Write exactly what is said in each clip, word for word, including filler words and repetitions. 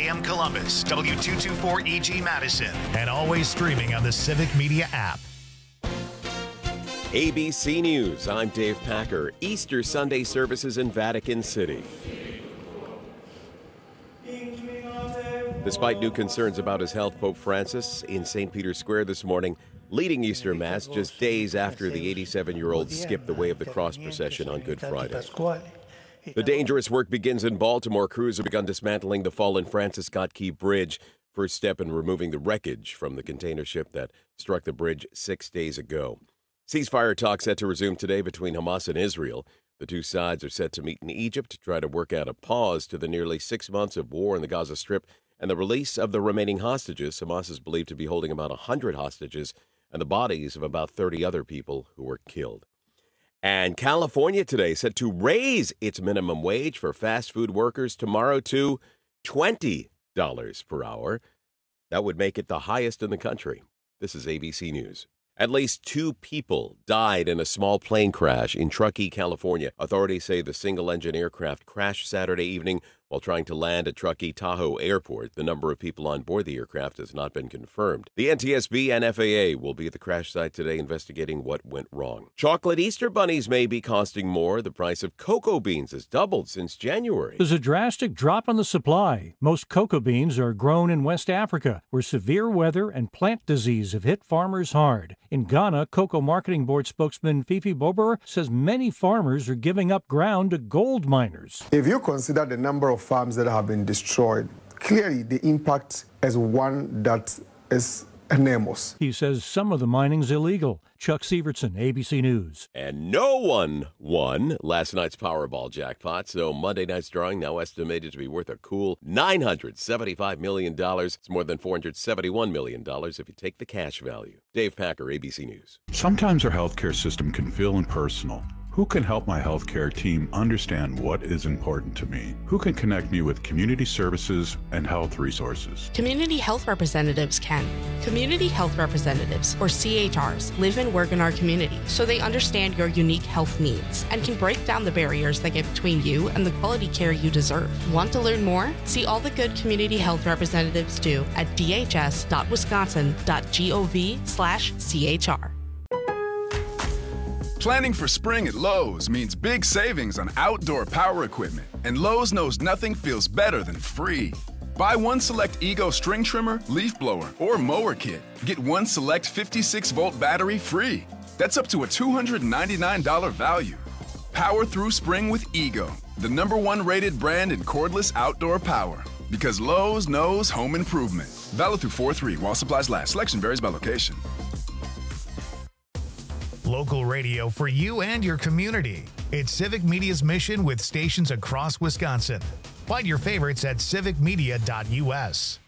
M Columbus, W two twenty-four E G Madison, and always streaming on the Civic Media app. A B C News, I'm Dave Packer. Easter Sunday services in Vatican City. Despite new concerns about his health, Pope Francis in Saint Peter's Square this morning, leading Easter Mass just days after the eighty-seven-year-old skipped the way of the cross procession on Good Friday. The dangerous work begins in Baltimore. Crews have begun dismantling the fallen Francis Scott Key Bridge, first step in removing the wreckage from the container ship that struck the bridge six days ago. Ceasefire talks set to resume today between Hamas and Israel. The two sides are set to meet in Egypt to try to work out a pause to the nearly six months of war in the Gaza Strip and the release of the remaining hostages. Hamas is believed to be holding about one hundred hostages and the bodies of about thirty other people who were killed. And California today set to raise its minimum wage for fast food workers tomorrow to twenty dollars per hour. That would make it the highest in the country. This is A B C News. At least two people died in a small plane crash in Truckee, California. Authorities say the single-engine aircraft crashed Saturday evening while trying to land at Truckee Tahoe Airport. The number of people on board the aircraft has not been confirmed. The N T S B and F A A will be at the crash site today investigating what went wrong. Chocolate Easter bunnies may be costing more. The price of cocoa beans has doubled since January. There's a drastic drop in the supply. Most cocoa beans are grown in West Africa, where severe weather and plant disease have hit farmers hard. In Ghana, Cocoa Marketing Board spokesman Fifi Bober says many farmers are giving up ground to gold miners. If you consider the number of farms that have been destroyed, clearly the impact is one that is enormous. He says some of the mining's illegal. Chuck Sievertson, A B C News. And no one won last night's Powerball jackpot, so Monday night's drawing now estimated to be worth a cool nine hundred seventy-five million dollars. It's more than four hundred seventy-one million dollars if you take the cash value. Dave Packer, A B C News. Sometimes our healthcare system can feel impersonal. Who can help my healthcare team understand what is important to me? Who can connect me with community services and health resources? Community health representatives can. Community health representatives, or C H Rs, live and work in our community, so they understand your unique health needs and can break down the barriers that get between you and the quality care you deserve. Want to learn more? See all the good community health representatives do at d h s dot wisconsin dot gov slash c h r. Planning for spring at Lowe's means big savings on outdoor power equipment, and Lowe's knows nothing feels better than free. Buy one select Ego string trimmer, leaf blower, or mower kit. Get one select fifty-six volt battery free. That's up to a two hundred ninety-nine dollars value. Power through spring with Ego, the number one rated brand in cordless outdoor power. Because Lowe's knows home improvement. Valid through four three while supplies last. Selection varies by location. Local radio for you and your community. It's Civic Media's mission with stations across Wisconsin. Find your favorites at civic media dot u s.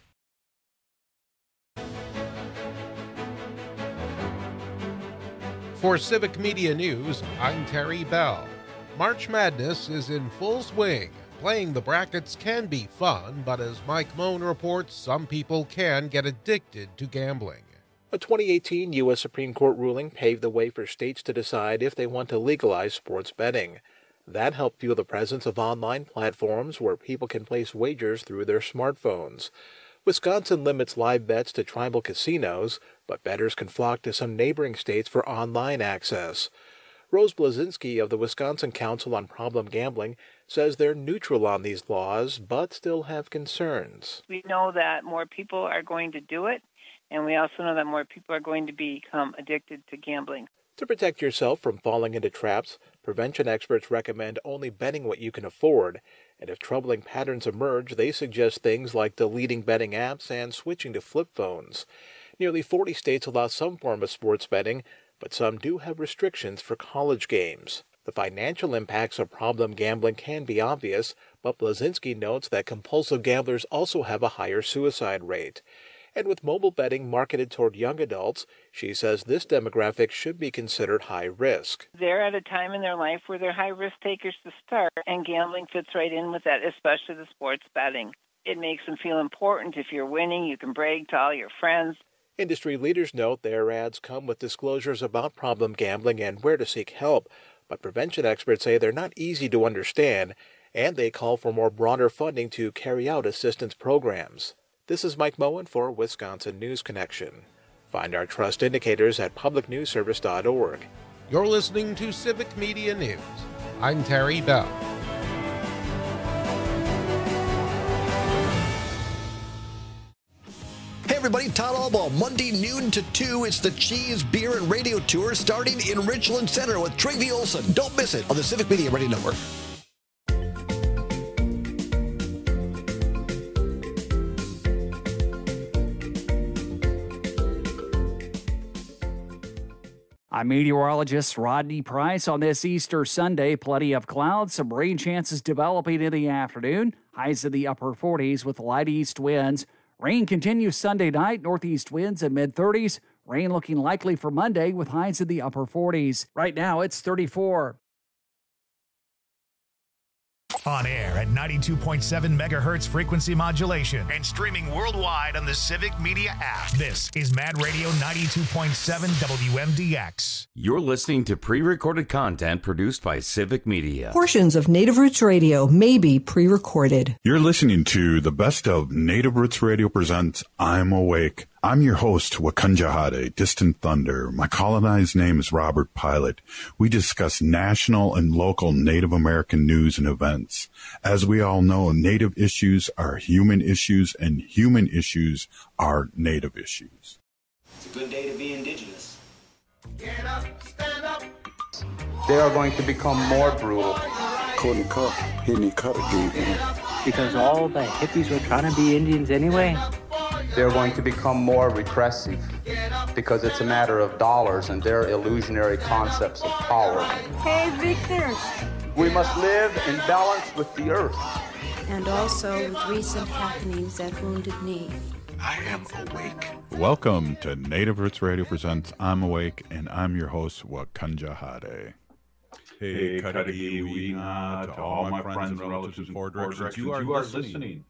For Civic Media News, I'm Terry Bell. March Madness is in full swing. Playing the brackets can be fun, but as Mike Moan reports, some people can get addicted to gambling. A twenty eighteen U S Supreme Court ruling paved the way for states to decide if they want to legalize sports betting. That helped fuel the presence of online platforms where people can place wagers through their smartphones. Wisconsin limits live bets to tribal casinos, but bettors can flock to some neighboring states for online access. Rose Blazinski of the Wisconsin Council on Problem Gambling says they're neutral on these laws, but still have concerns. We know that more people are going to do it, and we also know that more people are going to become addicted to gambling. To protect yourself from falling into traps, prevention experts recommend only betting what you can afford. And if troubling patterns emerge, they suggest things like deleting betting apps and switching to flip phones. Nearly forty states allow some form of sports betting, but some do have restrictions for college games. The financial impacts of problem gambling can be obvious, but Blazinski notes that compulsive gamblers also have a higher suicide rate. And with mobile betting marketed toward young adults, she says this demographic should be considered high risk. They're at a time in their life where they're high-risk takers to start, and gambling fits right in with that, especially the sports betting. It makes them feel important. If you're winning, you can brag to all your friends. Industry leaders note their ads come with disclosures about problem gambling and where to seek help, but prevention experts say they're not easy to understand, and they call for more broader funding to carry out assistance programs. This is Mike Moen for Wisconsin News Connection. Find our trust indicators at public news service dot org. You're listening to Civic Media News. I'm Terry Bell. Hey everybody, Todd Albaugh, Monday noon to two. It's the Cheese, Beer, and Radio Tour starting in Richland Center with Travie Olson. Don't miss it on the Civic Media Radio Network. I'm meteorologist Rodney Price. On this Easter Sunday, plenty of clouds, some rain chances developing in the afternoon. Highs in the upper forties with light east winds. Rain continues Sunday night, northeast winds in mid-thirties. Rain looking likely for Monday with highs in the upper forties. Right now, it's thirty-four. On air at ninety-two point seven megahertz frequency modulation and streaming worldwide on the Civic Media app. This is Mad Radio ninety-two point seven W M D X. You're listening to pre-recorded content produced by Civic Media. Portions of Native Roots Radio may be pre-recorded. You're listening to the best of Native Roots Radio presents I'm Awake. I'm your host, Wakanja Hade, Distant Thunder. My colonized name is Robert Pilot. We discuss national and local Native American news and events. As we all know, Native issues are human issues, and human issues are Native issues. It's a good day to be Indigenous. Get up, stand up. They are going to become more brutal. Couldn't cut, hitting cut again. Because all the hippies were trying to be Indians anyway. They're going to become more repressive because it's a matter of dollars and their illusionary concepts of power. Hey, Victor. We must live in balance with the earth. And also with recent happenings at Wounded Knee. I am awake. Welcome to Native Roots Radio presents I'm Awake, and I'm your host, Wakanja Hade. Hey, Kadadi Weena, to all my friends and relatives in four directions, you are listening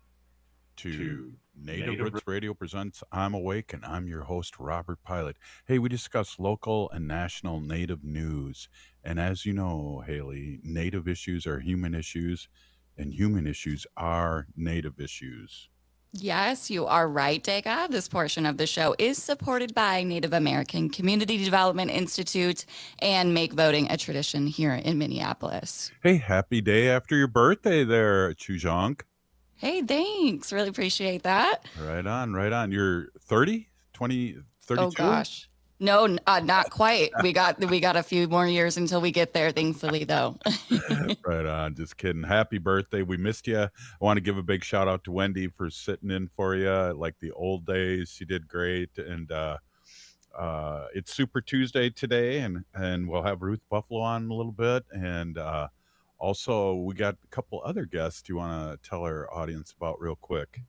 to Native Roots Radio presents I'm Awake, and I'm your host, Robert Pilot. Hey, we discuss local and national Native news. And as you know, Haley, Native issues are human issues, and human issues are Native issues. Yes, you are right, Dega. This portion of the show is supported by Native American Community Development Institute and Make Voting a Tradition here in Minneapolis. Hey, happy day after your birthday there, Chujonk. Hey, thanks. Really appreciate that. Right on, right on. You're thirty, twenty, thirty-two? Oh, gosh. No, uh, not quite. We got we got a few more years until we get there, thankfully, though. Right on. Just kidding. Happy birthday. We missed you. I want to give a big shout out to Wendy for sitting in for you like the old days. She did great. And uh, uh, it's Super Tuesday today, and, and we'll have Ruth Buffalo on in a little bit. And uh, also, we got a couple other guests you want to tell our audience about real quick.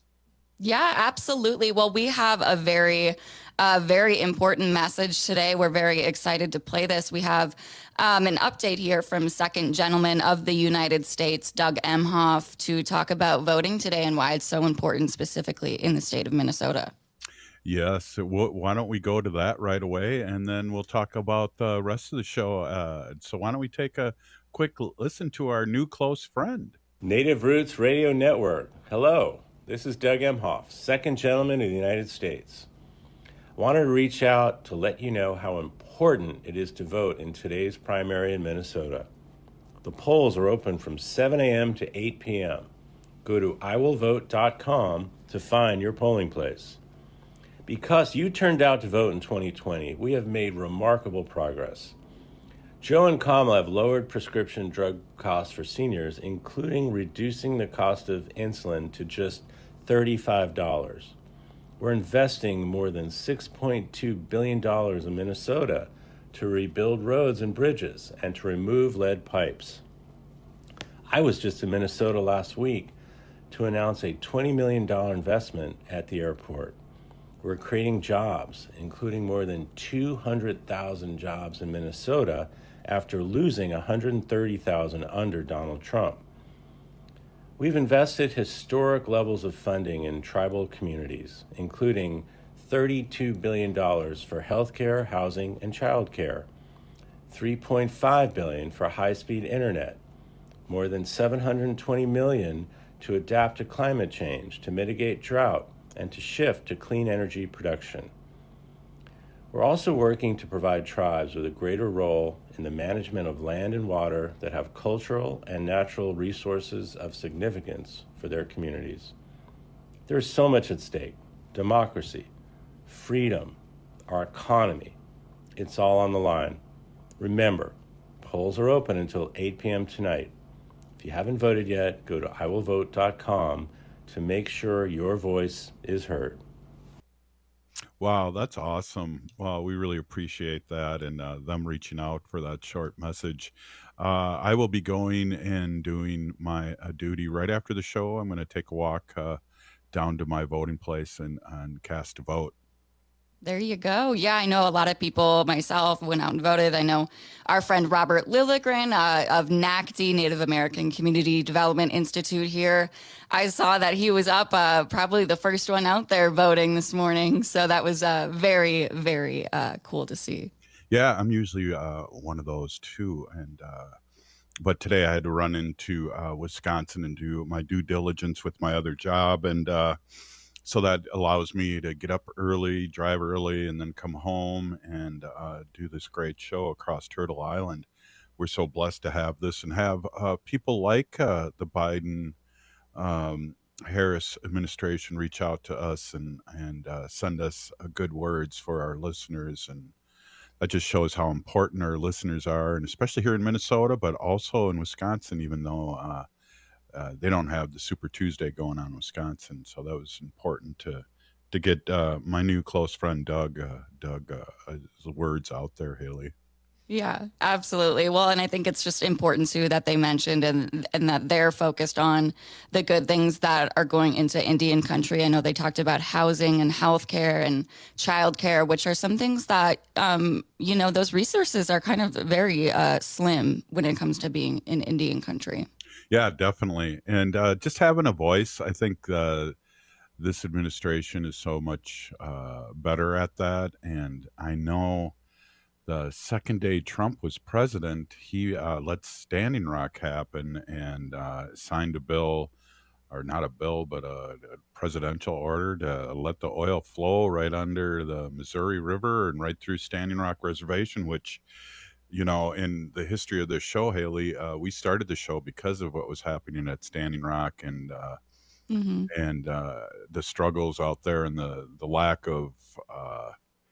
Yeah, absolutely. Well, we have a very, uh, very important message today. We're very excited to play this. We have um, an update here from Second Gentleman of the United States, Doug Emhoff, to talk about voting today and why it's so important specifically in the state of Minnesota. Yes. Why don't we go to that right away, and then we'll talk about the rest of the show. Uh, so why don't we take a quick listen to our new close friend. Native Roots Radio Network. Hello. This is Doug Emhoff, Second Gentleman of the United States. I wanted to reach out to let you know how important it is to vote in today's primary in Minnesota. The polls are open from seven a.m. to eight p.m. Go to I will vote dot com to find your polling place. Because you turned out to vote in twenty twenty, we have made remarkable progress. Joe and Kamala have lowered prescription drug costs for seniors, including reducing the cost of insulin to just thirty-five dollars. We're investing more than six point two billion dollars in Minnesota to rebuild roads and bridges and to remove lead pipes. I was just in Minnesota last week to announce a twenty million dollars investment at the airport. We're creating jobs, including more than two hundred thousand jobs in Minnesota after losing one hundred thirty thousand under Donald Trump. We've invested historic levels of funding in tribal communities, including thirty-two billion dollars for healthcare, housing, and childcare, three point five billion dollars for high-speed internet, more than seven hundred twenty million dollars to adapt to climate change, to mitigate drought, and to shift to clean energy production. We're also working to provide tribes with a greater role in the management of land and water that have cultural and natural resources of significance for their communities. There is so much at stake: democracy, freedom, our economy. It's all on the line. Remember, polls are open until eight p.m. tonight. If you haven't voted yet, go to I will vote dot com to make sure your voice is heard. Wow, that's awesome. Well, we really appreciate that and uh, them reaching out for that short message. Uh, I will be going and doing my uh, duty right after the show. I'm going to take a walk uh, down to my voting place and, and cast a vote. There you go. Yeah, I know a lot of people, myself, went out and voted. I know our friend Robert Lilligren uh, of N A C D, Native American Community Development Institute here. I saw that he was up, uh, probably the first one out there voting this morning. So that was uh, very, very uh, cool to see. Yeah, I'm usually uh, one of those too. And uh, but today I had to run into uh, Wisconsin and do my due diligence with my other job. And uh So that allows me to get up early, drive early, and then come home and uh, do this great show across Turtle Island. We're so blessed to have this and have uh, people like uh, the Biden um, Harris administration reach out to us and, and uh, send us uh, good words for our listeners. And that just shows how important our listeners are, and especially here in Minnesota, but also in Wisconsin, even though uh, Uh, they don't have the Super Tuesday going on in Wisconsin, so that was important to to get uh, my new close friend Doug uh, Doug uh, his words out there, Haley. Yeah, absolutely. Well, and I think it's just important too that they mentioned and and that they're focused on the good things that are going into Indian country. I know they talked about housing and healthcare and childcare, which are some things that um, you know those resources are kind of very uh, slim when it comes to being in Indian country. Yeah, definitely. And uh, just having a voice, I think uh, this administration is so much uh, better at that. And I know the second day Trump was president, he uh, let Standing Rock happen and uh, signed a bill, or not a bill, but a, a presidential order to let the oil flow right under the Missouri River and right through Standing Rock Reservation, which, you know, in the history of this show, Haley, uh, we started the show because of what was happening at Standing Rock and uh, mm-hmm. and uh, the struggles out there and the the lack of, uh,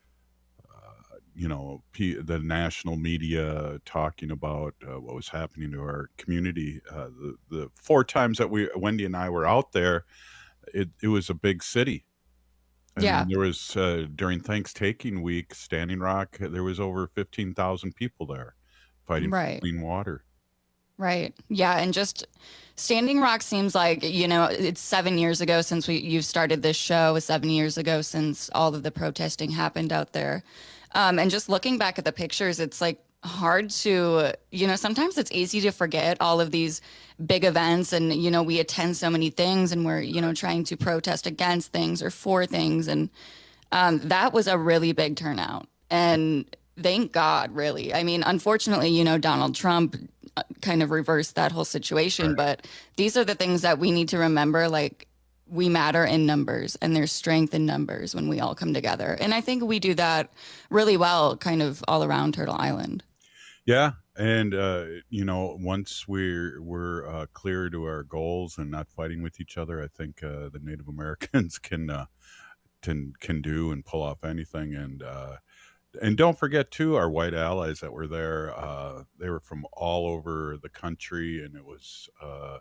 uh, you know, P- the national media talking about uh, what was happening to our community. Uh, the the four times that we Wendy and I were out there, it it was a big city. I yeah. mean, there was, uh, during Thanksgiving week, Standing Rock, there was over fifteen thousand people there fighting right. for clean water. Right. Yeah. And just Standing Rock seems like, you know, it's seven years ago since we you've started this show, seven years ago since all of the protesting happened out there. Um, and just looking back at the pictures, it's like hard to, you know, sometimes it's easy to forget all of these big events and, you know, we attend so many things and we're, you know, trying to protest against things or for things. And um, that was a really big turnout. And thank God, really. I mean, unfortunately, you know, Donald Trump kind of reversed that whole situation. Right. But these are the things that we need to remember, like, we matter in numbers and there's strength in numbers when we all come together. And I think we do that really well kind of all around Turtle Island. Yeah. And, uh, you know, once we're, we're uh, clear to our goals and not fighting with each other, I think uh, the Native Americans can, uh, can, can do and pull off anything. And, uh, and don't forget, too, our white allies that were there. Uh, they were from all over the country, and it was uh,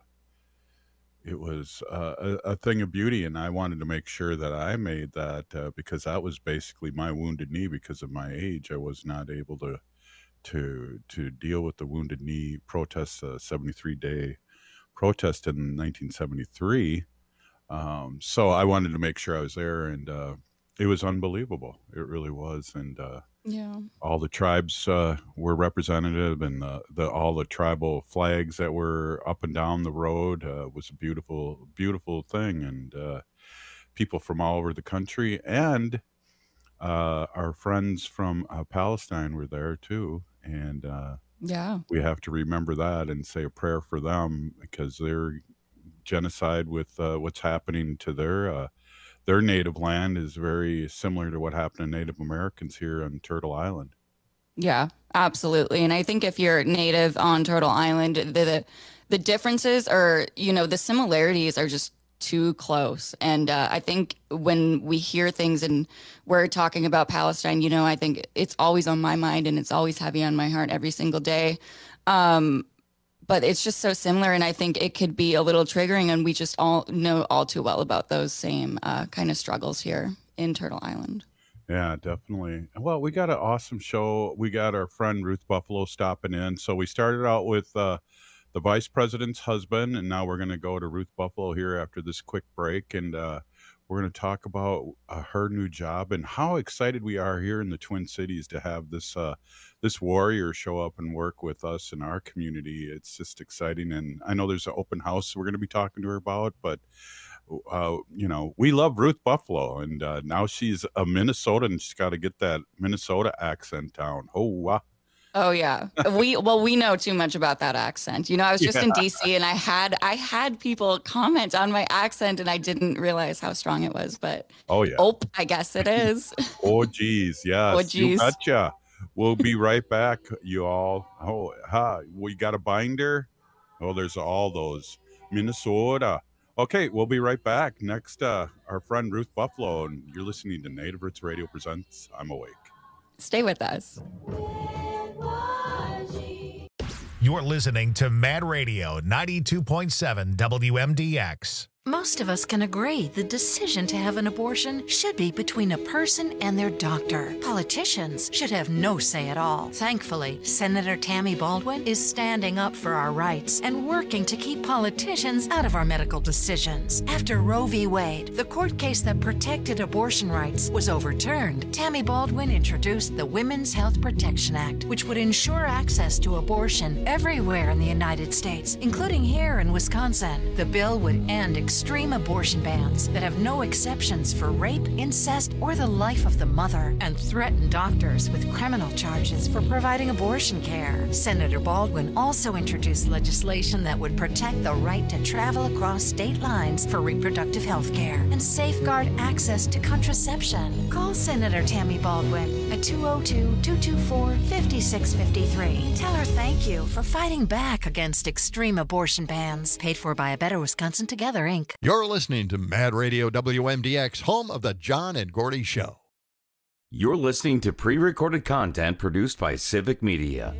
it was uh, a, a thing of beauty. And I wanted to make sure that I made that uh, because that was basically my wounded knee. Because of my age, I was not able to to to deal with the wounded knee protest, uh, seventy-three day protest in nineteen seventy-three. Um, so I wanted to make sure I was there, and uh, it was unbelievable. It really was. And uh, yeah, all the tribes uh, were representative, and the, the all the tribal flags that were up and down the road uh, was a beautiful, beautiful thing. And uh, people from all over the country, and uh, our friends from uh, Palestine were there too. And uh, Yeah. We have to remember that and say a prayer for them, because their genocide with uh, what's happening to their uh, their native land is very similar to what happened to Native Americans here on Turtle Island. Yeah, absolutely. And I think if you're native on Turtle Island, the the, the differences are, you know, the similarities are just too close. And uh, I think when we hear things and we're talking about Palestine, you know, I think it's always on my mind and it's always heavy on my heart every single day. Um, but it's just so similar. And I think it could be a little triggering. And we just all know all too well about those same uh, kind of struggles here in Turtle Island. Yeah, definitely. Well, we got an awesome show. We got our friend Ruth Buffalo stopping in. So we started out with uh, the vice president's husband, and now we're going to go to Ruth Buffalo here after this quick break. And uh, we're going to talk about uh, her new job and how excited we are here in the Twin Cities to have this uh, this warrior show up and work with us in our community. It's just exciting. And I know there's an open house we're going to be talking to her about, but Uh, you know, we love Ruth Buffalo, and uh, now she's a Minnesotan, and she's got to get that Minnesota accent down. Oh, wow. Oh yeah, we well we know too much about that accent. You know, I was just yeah. in D C and I had I had people comment on my accent, and I didn't realize how strong it was. But oh yeah, oh, I guess it is. Oh geez, yes, oh, geez. You betcha. We'll be right back, you all. Oh, ha, we got a binder. Oh, there's all those Minnesota. Okay, we'll be right back. Next, uh, our friend Ruth Buffalo, and you're listening to Native Roots Radio Presents I'm Awake. Stay with us. You're listening to Mad Radio ninety-two point seven W M D X. Most of us can agree the decision to have an abortion should be between a person and their doctor. Politicians should have no say at all. Thankfully, Senator Tammy Baldwin is standing up for our rights and working to keep politicians out of our medical decisions. After Roe v. Wade, the court case that protected abortion rights, was overturned, Tammy Baldwin introduced the Women's Health Protection Act, which would ensure access to abortion everywhere in the United States, including here in Wisconsin. The bill would end extreme abortion bans that have no exceptions for rape, incest, or the life of the mother, and threaten doctors with criminal charges for providing abortion care. Senator Baldwin also introduced legislation that would protect the right to travel across state lines for reproductive health care and safeguard access to contraception. Call Senator Tammy Baldwin at two oh two, two two four, five six five three. Tell her thank you for fighting back against extreme abortion bans. Paid for by A Better Wisconsin Together, Incorporated. You're listening to Mad Radio W M D X, home of the John and Gordy Show. You're listening to pre-recorded content produced by Civic Media.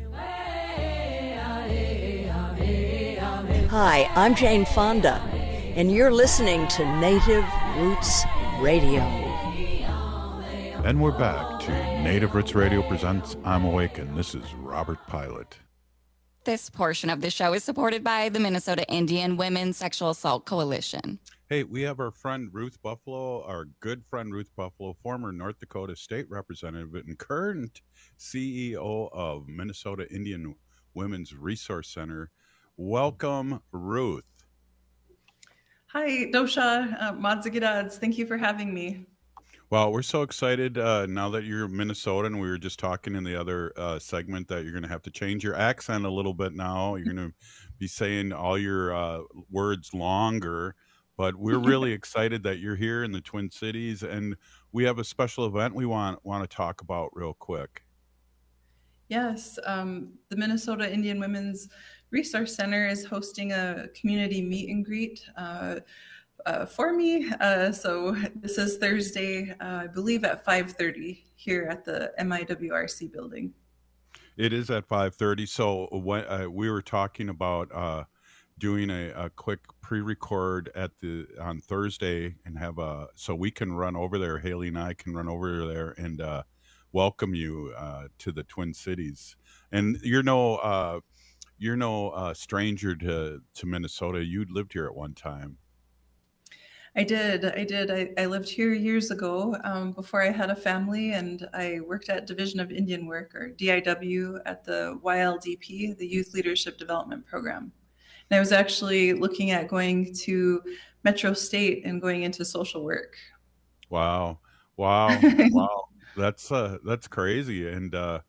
Hi, I'm Jane Fonda, and you're listening to Native Roots Radio. And we're back to Native Roots Radio presents I'm Awake, and this is Robert Pilot. This portion of the show is supported by the Minnesota Indian Women's Sexual Assault Coalition. Hey, we have our friend Ruth Buffalo, our good friend Ruth Buffalo, former North Dakota State Representative and current C E O of Minnesota Indian Women's Resource Center. Welcome, Ruth. Hi, Dosha, uh, Madzigidads. Thank you for having me. Well, we're so excited uh, now that you're Minnesotan. We were just talking in the other uh, segment that you're going to have to change your accent a little bit now. You're going to be saying all your uh, words longer. But we're really excited that you're here in the Twin Cities, and we have a special event we want want to talk about real quick. Yes, um, the Minnesota Indian Women's Resource Center is hosting a community meet and greet uh, Uh, for me. Uh, so this is Thursday, uh, I believe at five thirty here at the M I W R C building. It is at five thirty. So when, uh, we were talking about uh, doing a, a quick pre-record at the on Thursday and have a, so we can run over there. Haley and I can run over there and uh, welcome you uh, to the Twin Cities. And you're no, uh, you're no uh, stranger to, to Minnesota. You lived here at one time. I did. I did. I, I lived here years ago um, before I had a family, and I worked at Division of Indian Work, or D I W, at the Y L D P, the Youth Leadership Development Program. And I was actually looking at going to Metro State and going into social work. Wow. Wow. Wow. That's uh, that's crazy. And uh,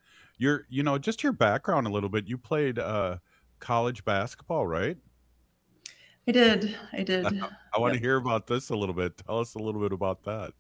your, you know, just your background a little bit. You played uh, college basketball, right? I did. I did. I, I want Yep. to hear about this a little bit. Tell us a little bit about that.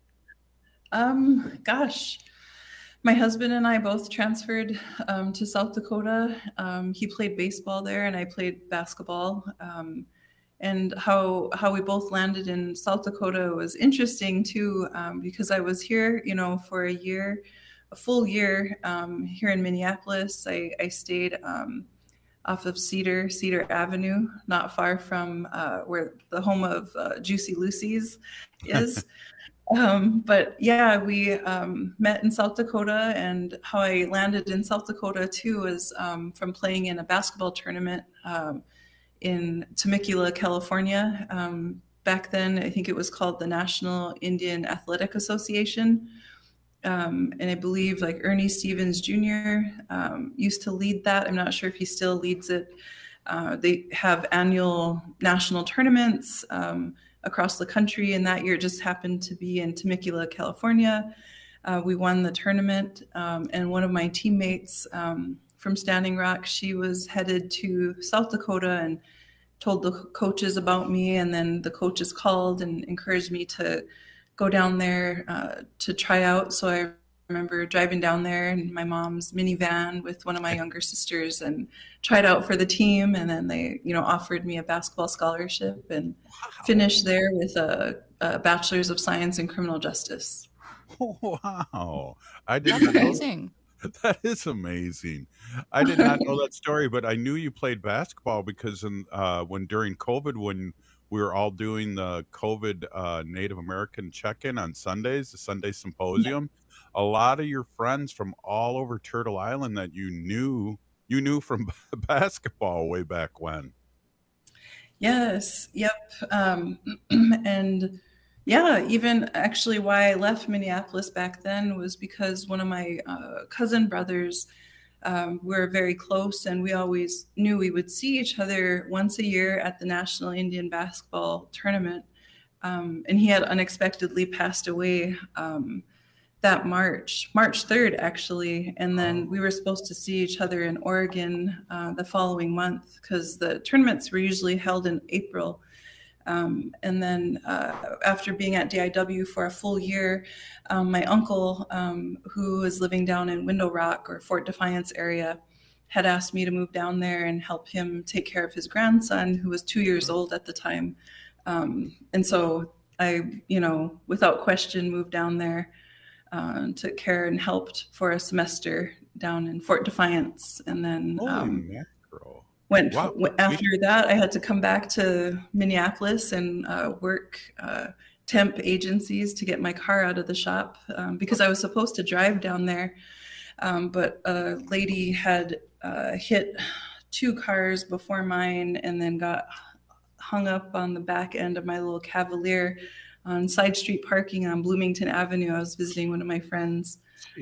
Um, gosh, my husband and I both transferred um, to South Dakota. Um, he played baseball there, and I played basketball. Um, and how how we both landed in South Dakota was interesting too, um, because I was here, you know, for a year, a full year um, here in Minneapolis. I, I stayed um, off of Cedar Cedar Avenue, not far from uh, where the home of uh, Juicy Lucy's is. Um, but yeah, we um, met in South Dakota, and how I landed in South Dakota too was um, from playing in a basketball tournament um, in Temecula, California. Um, back then, I think it was called the National Indian Athletic Association. Um, and I believe like Ernie Stevens Junior Um, used to lead that. I'm not sure if he still leads it. Uh, they have annual national tournaments um, across the country, and that year just happened to be in Temecula, California. Uh, we won the tournament, um, and one of my teammates um, from Standing Rock, she was headed to South Dakota and told the coaches about me, and then the coaches called and encouraged me to go down there uh, to try out. So I remember driving down there in my mom's minivan with one of my younger sisters and tried out for the team. And then they, you know, offered me a basketball scholarship and wow. finished there with a, a bachelor's of science in criminal justice. Wow. I did That's not know amazing. that is amazing. I did not know that story, but I knew you played basketball because in, uh, when during COVID, when we were all doing the COVID uh, Native American check-in on Sundays, the Sunday Symposium, a lot of your friends from all over Turtle Island that you knew, you knew from basketball way back when. Yes. Yep. Um, and yeah, even actually why I left Minneapolis back then was because one of my uh, cousin brothers um, were very close, and we always knew we would see each other once a year at the National Indian Basketball Tournament. Um, and he had unexpectedly passed away um, that March, March third, actually. And then we were supposed to see each other in Oregon uh, the following month, because the tournaments were usually held in April. Um, and then uh, after being at D I W for a full year, um, my uncle, um, who was living down in Window Rock or Fort Defiance area, had asked me to move down there and help him take care of his grandson, who was two years old at the time. Um, and so I, you know, without question, moved down there, uh, took care and helped for a semester down in Fort Defiance. And then um, mackerel. Went Wow. went- after that, I had to come back to Minneapolis and uh, work uh, temp agencies to get my car out of the shop um, because I was supposed to drive down there. Um, but a lady had uh, hit two cars before mine and then got hung up on the back end of my little Cavalier on side street parking on Bloomington Avenue. I was visiting one of my friends.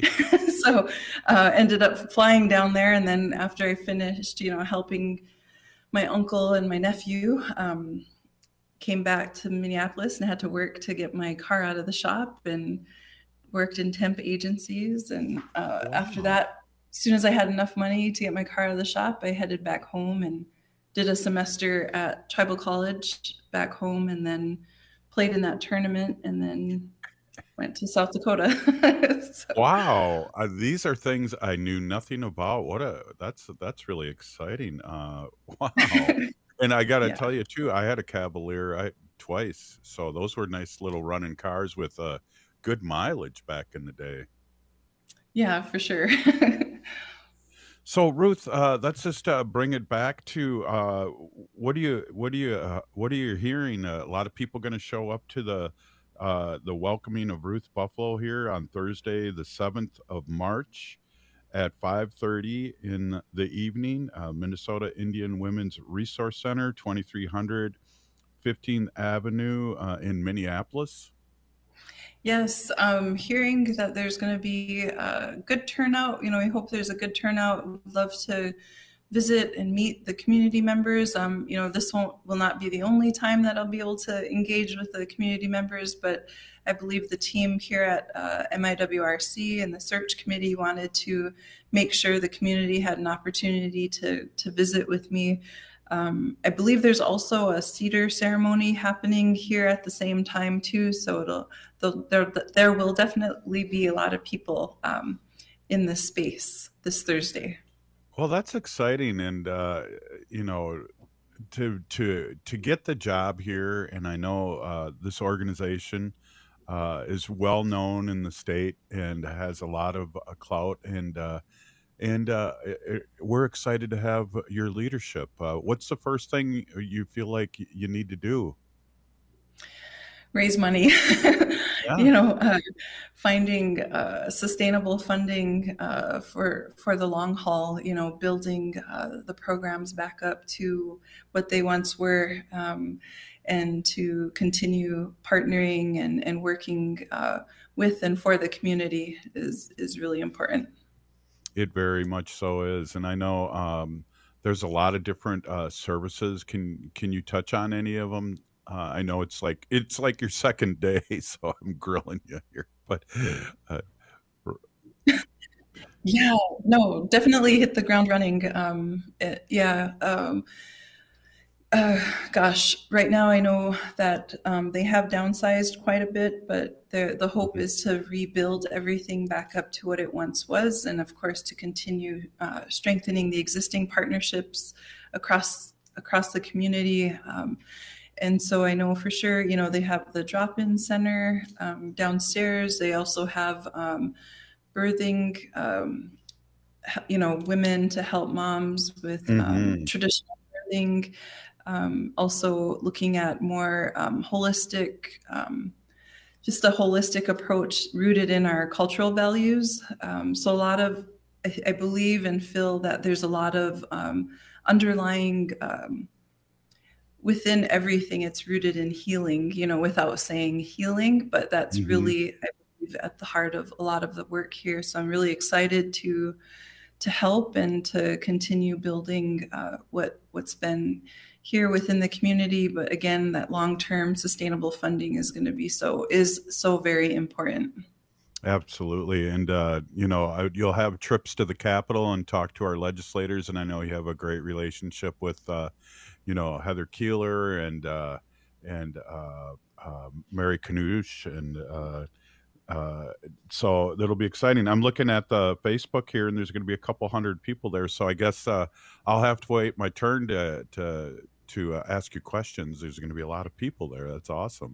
So uh, ended up flying down there, and then after I finished, you know, helping my uncle and my nephew, um, came back to Minneapolis and had to work to get my car out of the shop, and worked in temp agencies. And uh, wow. After that, as soon as I had enough money to get my car out of the shop, I headed back home and did a semester at Tribal College back home, and then played in that tournament, and then went to South Dakota. So, Wow, uh, these are things I knew nothing about. What a that's that's really exciting. Uh, wow, and I got to Yeah. tell you too, I had a Cavalier I, twice, so those were nice little running cars with uh, good mileage back in the day. Yeah, for sure. So Ruth, uh, let's just uh, bring it back to uh, what do you what do you uh, what are you hearing? Uh, a lot of people going to show up to the uh, the welcoming of Ruth Buffalo here on Thursday, the seventh of March, at five thirty in the evening. Uh, Minnesota Indian Women's Resource Center, twenty-three hundred fifteenth Avenue uh, in Minneapolis. Yes, um, hearing that there's going to be a good turnout. You know, we hope there's a good turnout. We'd love to visit and meet the community members. Um, you know, this won't will not be the only time that I'll be able to engage with the community members, but I believe the team here at uh, M I W R C and the search committee wanted to make sure the community had an opportunity to to visit with me. Um, I believe there's also a cedar ceremony happening here at the same time too, so it'll the, there there will definitely be a lot of people um, in this space this Thursday. Well, that's exciting, and uh, you know, to to to get the job here, and I know uh, this organization uh, is well known in the state and has a lot of uh, clout, and uh, and uh, it, we're excited to have your leadership. Uh, what's the first thing you feel like you need to do? Raise money. Yeah. You know, uh, finding uh, sustainable funding uh, for for the long haul. You know, building uh, the programs back up to what they once were, um, and to continue partnering and and working uh, with and for the community is is really important. It very much so is, and I know um, there's a lot of different uh, services. Can can you touch on any of them? Uh, I know it's like it's like your second day, so I'm grilling you here. But uh, yeah, no, definitely hit the ground running. Um, it, yeah, um, uh, gosh, right now I know that um, they have downsized quite a bit, but the the hope is to rebuild everything back up to what it once was, and of course to continue uh, strengthening the existing partnerships across across the community. Um, And so I know for sure, you know, they have the drop-in center um, downstairs. They also have um, birthing, um, you know, women to help moms with um, Mhm. traditional birthing. Um, also looking at more um, holistic, um, just a holistic approach rooted in our cultural values. Um, so a lot of, I, I believe and feel that there's a lot of um, underlying um, within everything, it's rooted in healing, you know, without saying healing, but that's Mhm. really, I believe, at the heart of a lot of the work here. So I'm really excited to to help and to continue building uh, what what's been here within the community. But again, that long-term sustainable funding is going to be so is so very important. Absolutely. And, uh, you know, I, you'll have trips to the Capitol and talk to our legislators. And I know you have a great relationship with, uh, you know, Heather Keeler and uh, and uh, uh, Mary Knoosh. And uh, uh, so that'll be exciting. I'm looking at the Facebook here, and there's going to be a couple hundred people there. So I guess uh, I'll have to wait my turn to, to, to uh, ask you questions. There's going to be a lot of people there. That's awesome.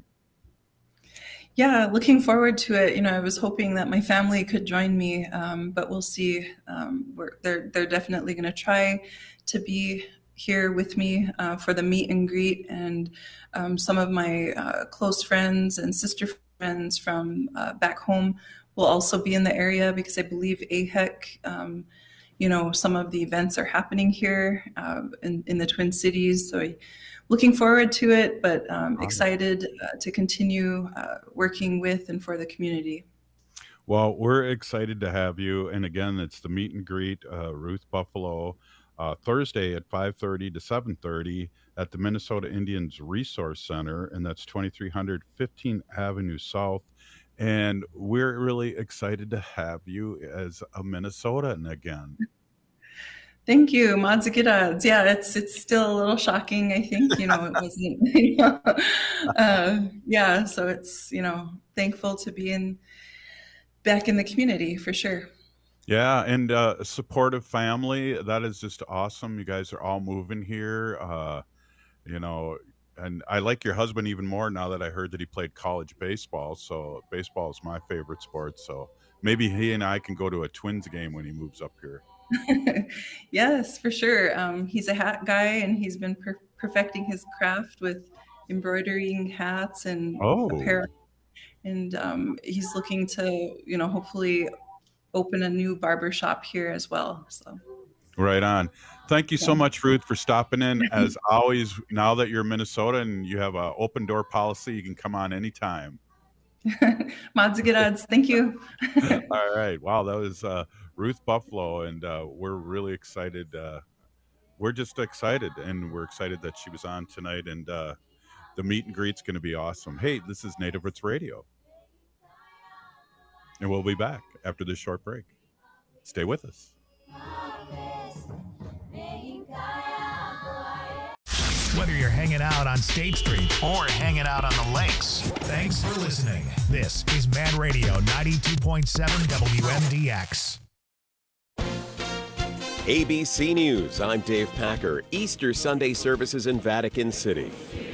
Yeah, looking forward to it. You know, I was hoping that my family could join me, um, but we'll see. Um, we're, they're they're definitely going to try to be here with me uh, for the meet and greet, and um, some of my uh, close friends and sister friends from uh, back home will also be in the area because I believe A H E C. Um, you know, some of the events are happening here uh, in in the Twin Cities, so. I, Looking forward to it, but um, excited uh, to continue uh, working with and for the community. Well, we're excited to have you. And again, it's the meet and greet, uh, Ruth Buffalo, uh, Thursday at five thirty to seven thirty at the Minnesota Indians Resource Center. And that's twenty-three hundred fifteenth Avenue South. And we're really excited to have you as a Minnesotan again. Thank you, Madzagidad. Yeah, it's it's still a little shocking. I think you know it wasn't. You know, uh, yeah, so it's you know thankful to be in back in the community for sure. Yeah, and uh, a supportive family. That is just awesome. You guys are all moving here. Uh, you know, and I like your husband even more now that I heard that he played college baseball. So baseball is my favorite sport. So maybe he and I can go to a Twins game when he moves up here. Yes, for sure. Um, he's a hat guy, and he's been per- perfecting his craft with embroidering hats and Oh. apparel. And um, he's looking to, you know, hopefully open a new barber shop here as well. So. Right on. Thank you so Yeah. much, Ruth, for stopping in. As always, now that you're in Minnesota and you have an open door policy, you can come on anytime. Madzagadads, thank you. All right. Wow, that was uh, Ruth Buffalo, and uh, we're really excited uh, we're just excited, and we're excited that she was on tonight, and uh, the meet and greet's going to be awesome. Hey, this is Native Roots Radio, and we'll be back after this short break. Stay with us. Whether you're hanging out on State Street or hanging out on the lakes, thanks for listening. This is Mad Radio ninety-two point seven W M D X. A B C News, I'm Dave Packer. Easter Sunday services in Vatican City.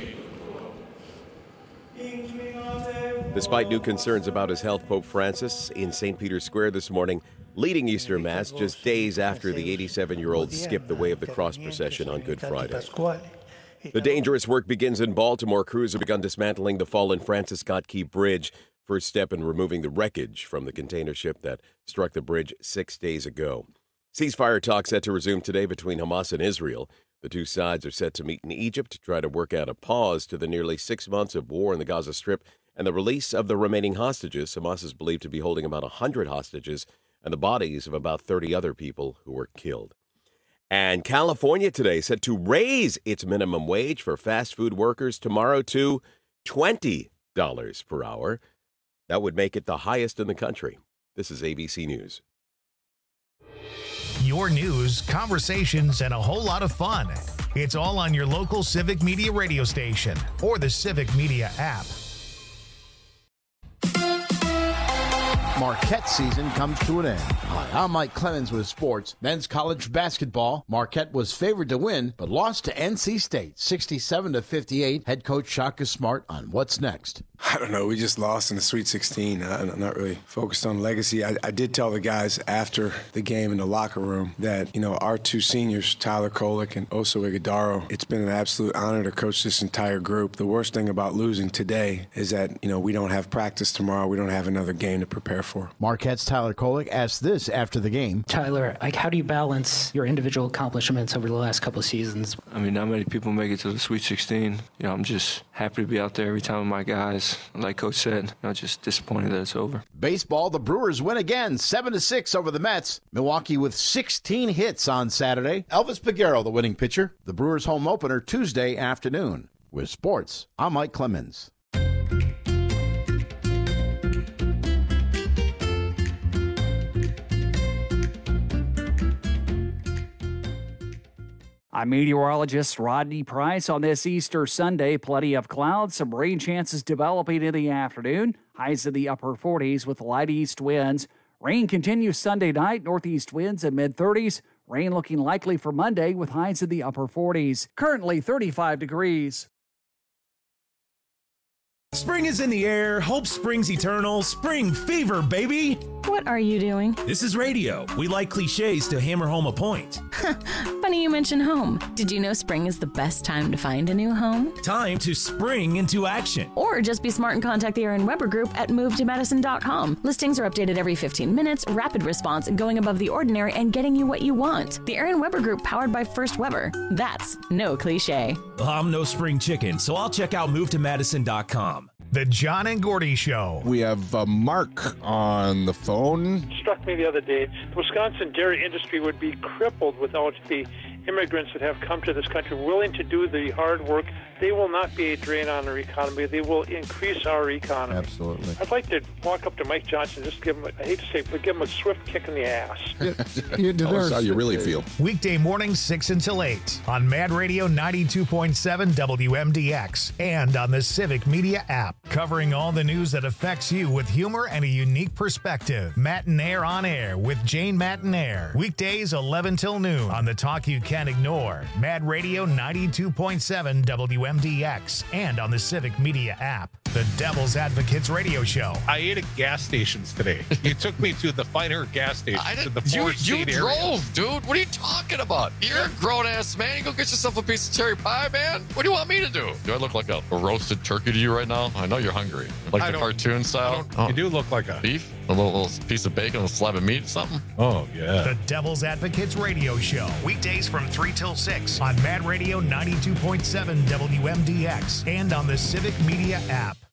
Despite new concerns about his health, Pope Francis in Saint Peter's Square this morning, leading Easter Mass just days after the eighty-seven-year-old skipped the way of the cross procession on Good Friday. The dangerous work begins in Baltimore. Crews have begun dismantling the fallen Francis Scott Key Bridge, first step in removing the wreckage from the container ship that struck the bridge six days ago. Ceasefire talks set to resume today between Hamas and Israel. The two sides are set to meet in Egypt to try to work out a pause to the nearly six months of war in the Gaza Strip and the release of the remaining hostages. Hamas is believed to be holding about one hundred hostages and the bodies of about thirty other people who were killed. And California today set to raise its minimum wage for fast food workers tomorrow to twenty dollars per hour. That would make it the highest in the country. This is A B C News. Your news, conversations, and a whole lot of fun. It's all on your local Civic Media radio station or the Civic Media app. Marquette season comes to an end. Hi, I'm Mike Clemens with sports. Men's college basketball. Marquette was favored to win, but lost to N C State, sixty-seven to fifty-eight. Head coach Shaka Smart on what's next. I don't know. We just lost in the Sweet sixteen. I'm not really focused on legacy. I, I did tell the guys after the game in the locker room that, you know, our two seniors, Tyler Kolek and Oso Ighodaro, it's been an absolute honor to coach this entire group. The worst thing about losing today is that, you know, we don't have practice tomorrow. We don't have another game to prepare for. Marquette's Tyler Kolek asked this after the game. Tyler, like, how do you balance your individual accomplishments over the last couple of seasons? I mean, not many people make it to the Sweet sixteen. You know, I'm just happy to be out there every time with my guys. Like Coach said, I'm just disappointed that it's over. Baseball, the Brewers win again, seven to six over the Mets. Milwaukee with sixteen hits on Saturday. Elvis Peguero, the winning pitcher. The Brewers home opener Tuesday afternoon. With sports, I'm Mike Clemens. I'm meteorologist Rodney Price. On this Easter Sunday, plenty of clouds, some rain chances developing in the afternoon. Highs in the upper forties with light east winds. Rain continues Sunday night, northeast winds in mid thirties. Rain looking likely for Monday with highs in the upper forties. Currently thirty-five degrees. Spring is in the air. Hope springs eternal. Spring fever, baby. What are you doing? This is radio. We like cliches to hammer home a point. Funny you mention home. Did you know spring is the best time to find a new home? Time to spring into action. Or just be smart and contact the Aaron Weber Group at move to madison dot com. Listings are updated every fifteen minutes, rapid response, and going above the ordinary and getting you what you want. The Aaron Weber Group, powered by First Weber. That's no cliche. Well, I'm no spring chicken, so I'll check out move to madison dot com. The John and Gordy Show. We have uh, Mark on the phone. It struck me the other day, the Wisconsin dairy industry would be crippled without the immigrants that have come to this country willing to do the hard work. They will not be a drain on our economy. They will increase our economy. Absolutely. I'd like to walk up to Mike Johnson, just give him, a, I hate to say it, but give him a swift kick in the ass. You Tell us how you really feel. Weekday mornings six until eight on Mad Radio ninety-two point seven W M D X and on the Civic Media app. Covering all the news that affects you with humor and a unique perspective. Matinaire on Air with Jane Matinaire. Weekdays eleven till noon on the talk you can't ignore. Mad Radio ninety-two point seven W M D X and on the Civic Media app. The Devil's Advocates Radio Show. I ate at gas stations today. You took me to the finer gas stations I in the you, four you state drove, areas. dude. What are you talking about? You're a grown-ass man. You go get yourself a piece of cherry pie, man. What do you want me to do? Do I look like a, a roasted turkey to you right now? I know you're hungry. Like I the don't- cartoon style? I don't- You do look like a... Beef? A little, little piece of bacon, a slab of meat, something? Oh, yeah. The Devil's Advocates Radio Show. Weekdays from three till six on Mad Radio ninety-two point seven W M D X and on the Civic Media app.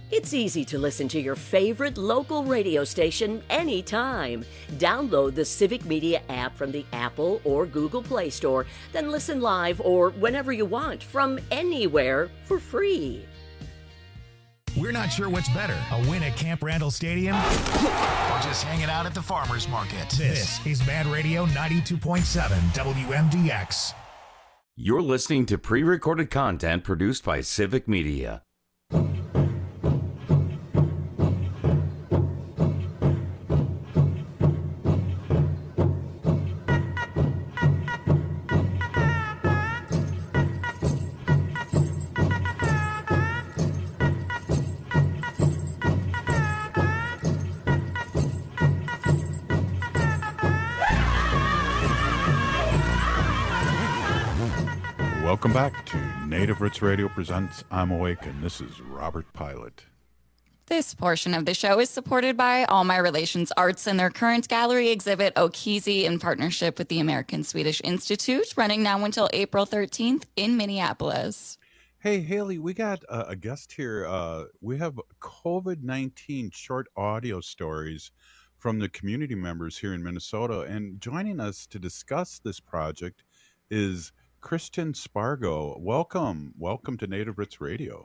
It's easy to listen to your favorite local radio station anytime. Download the Civic Media app from the Apple or Google Play Store, then listen live or whenever you want from anywhere for free. We're not sure what's better, a win at Camp Randall Stadium or just hanging out at the farmer's market. This is Mad Radio ninety-two point seven W M D X. You're listening to pre-recorded content produced by Civic Media. Welcome back to Native Roots Radio presents I'm Awake, and this is Robert Pilot. This portion of the show is supported by All My Relations Arts and their current gallery exhibit, Okizi, in partnership with the American Swedish Institute, running now until April thirteenth in Minneapolis. Hey, Haley, we got uh, a guest here. Uh, we have COVID nineteen short audio stories from the community members here in Minnesota, and joining us to discuss this project is Kristen Spargo. Welcome. Welcome to Native Roots Radio.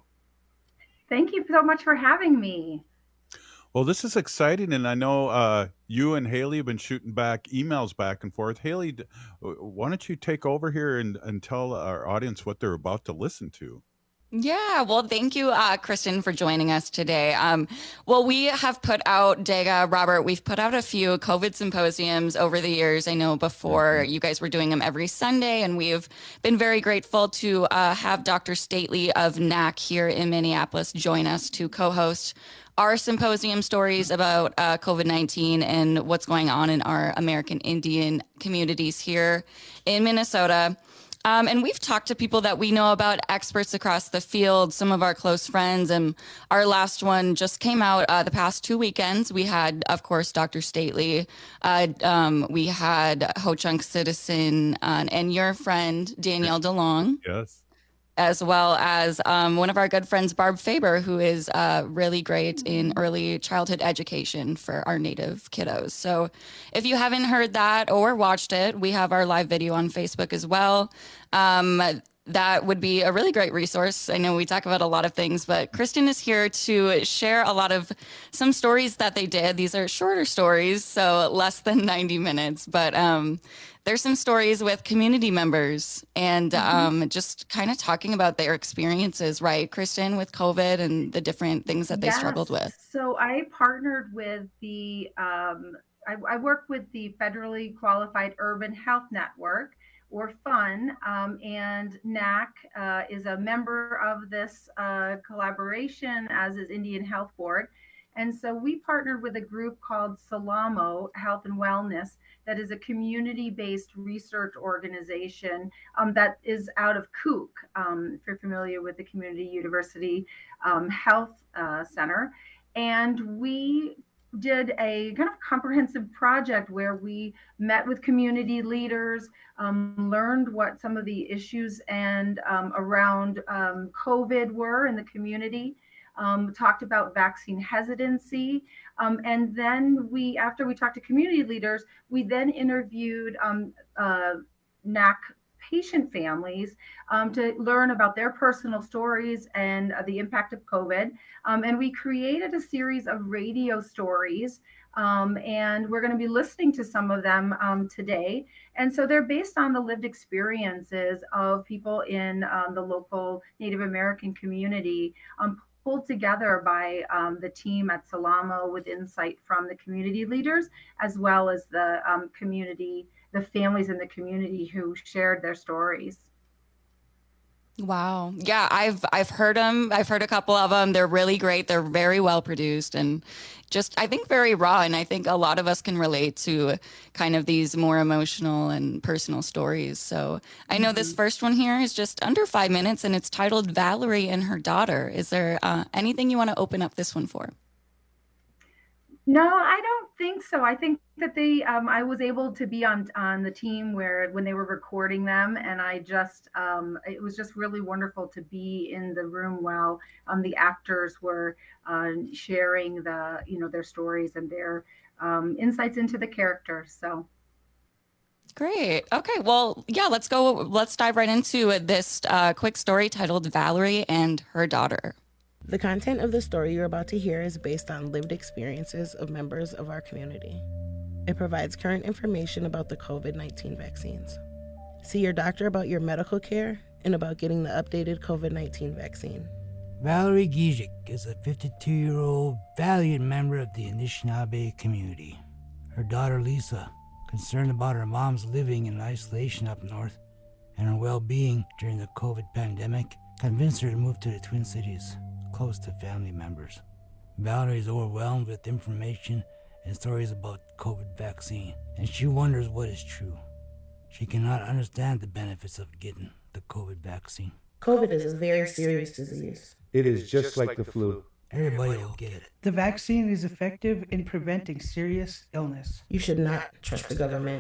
Thank you so much for having me. Well, this is exciting, and I know uh, you and Haley have been shooting back emails back and forth. Haley, why don't you take over here and, and tell our audience what they're about to listen to? Yeah, well, thank you, uh, Kristen, for joining us today. Um, well, we have put out, Dega, Robert, we've put out a few COVID symposiums over the years. I know before you guys were doing them every Sunday, and we've been very grateful to uh, have Doctor Stately of N A C here in Minneapolis join us to co-host our symposium stories about uh, COVID nineteen and what's going on in our American Indian communities here in Minnesota. Um, and we've talked to people that we know about, experts across the field, some of our close friends. And our last one just came out uh, the past two weekends. We had, of course, Doctor Stately. Uh, um, we had Ho-Chunk Citizen uh, and your friend, Danielle DeLong. Yes. As well as um, one of our good friends, Barb Faber, who is uh, really great in early childhood education for our Native kiddos. So if you haven't heard that or watched it, we have our live video on Facebook as well. Um, that would be a really great resource. I know we talk about a lot of things, but Kristen is here to share a lot of some stories that they did. These are shorter stories, so less than ninety minutes, but um, there's some stories with community members and mm-hmm. um, just kind of talking about their experiences, right, Kristen, with COVID and the different things that they yes. struggled with. So I partnered with the, um, I, I work with the Federally Qualified Urban Health Network, or FUN, um, and N A C uh, is a member of this uh, collaboration, as is Indian Health Board. And so we partnered with a group called Salamo Health and Wellness that is a community-based research organization um, that is out of Kook, um, if you're familiar with the Community University um, Health uh, Center. And we did a kind of comprehensive project where we met with community leaders, um, learned what some of the issues and um, around um, COVID were in the community, um, talked about vaccine hesitancy. Um, and then we, after we talked to community leaders, we then interviewed um, uh, N A C patient families um, to learn about their personal stories and uh, the impact of COVID. Um, and we created a series of radio stories, um, and we're going to be listening to some of them um, today. And so they're based on the lived experiences of people in um, the local Native American community, um, pulled together by um, the team at Salamo with insight from the community leaders, as well as the um, community the families in the community who shared their stories. Wow. Yeah, I've I've heard them. I've heard a couple of them. They're really great. They're very well produced and just, I think, very raw. And I think a lot of us can relate to kind of these more emotional and personal stories. So I know mm-hmm. this first one here is just under five minutes and it's titled Valerie and Her Daughter. Is there uh, anything you want to open up this one for? No, I don't think so. I think that they, um, I was able to be on on the team where when they were recording them, and I just, um, it was just really wonderful to be in the room while um, the actors were uh, sharing the, you know, their stories and their um, insights into the characters. So. Great. Okay. Well, yeah, let's go. Let's dive right into this uh, quick story titled Valerie and Her Daughter. The content of the story you're about to hear is based on lived experiences of members of our community. It provides current information about the COVID nineteen vaccines. See your doctor about your medical care and about getting the updated COVID nineteen vaccine. Valerie Gizik is a fifty-two-year-old valiant member of the Anishinaabe community. Her daughter Lisa, concerned about her mom's living in isolation up north and her well-being during the COVID pandemic, convinced her to move to the Twin Cities, close to family members. Valerie is overwhelmed with information and stories about the COVID vaccine, and she wonders what is true. She cannot understand the benefits of getting the COVID vaccine. COVID is a very serious disease. It is just like the flu. Everybody will get it. The vaccine is effective in preventing serious illness. You should not trust the government.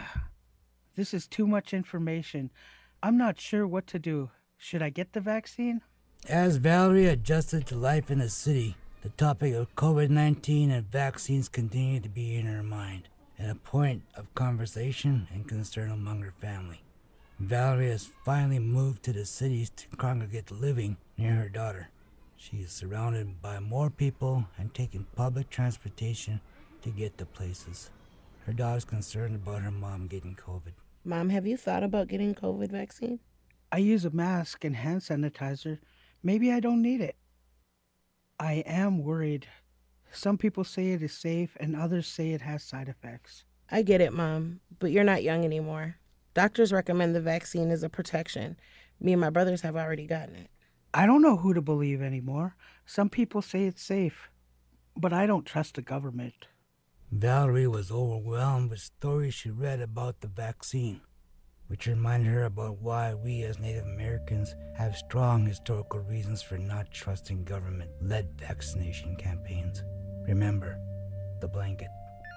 This is too much information. I'm not sure what to do. Should I get the vaccine? As Valerie adjusted to life in the city, the topic of COVID nineteen and vaccines continued to be in her mind, and a point of conversation and concern among her family. Valerie has finally moved to the cities to congregate living near her daughter. She is surrounded by more people and taking public transportation to get to places. Her daughter's concerned about her mom getting COVID. Mom, have you thought about getting COVID vaccine? I use a mask and hand sanitizer. Maybe I don't need it. I am worried. Some people say it is safe and others say it has side effects. I get it, Mom, but you're not young anymore. Doctors recommend the vaccine as a protection. Me and my brothers have already gotten it. I don't know who to believe anymore. Some people say it's safe, but I don't trust the government. Valerie was overwhelmed with stories she read about the vaccine, which reminded her about why we as Native Americans have strong historical reasons for not trusting government-led vaccination campaigns. Remember, the blanket.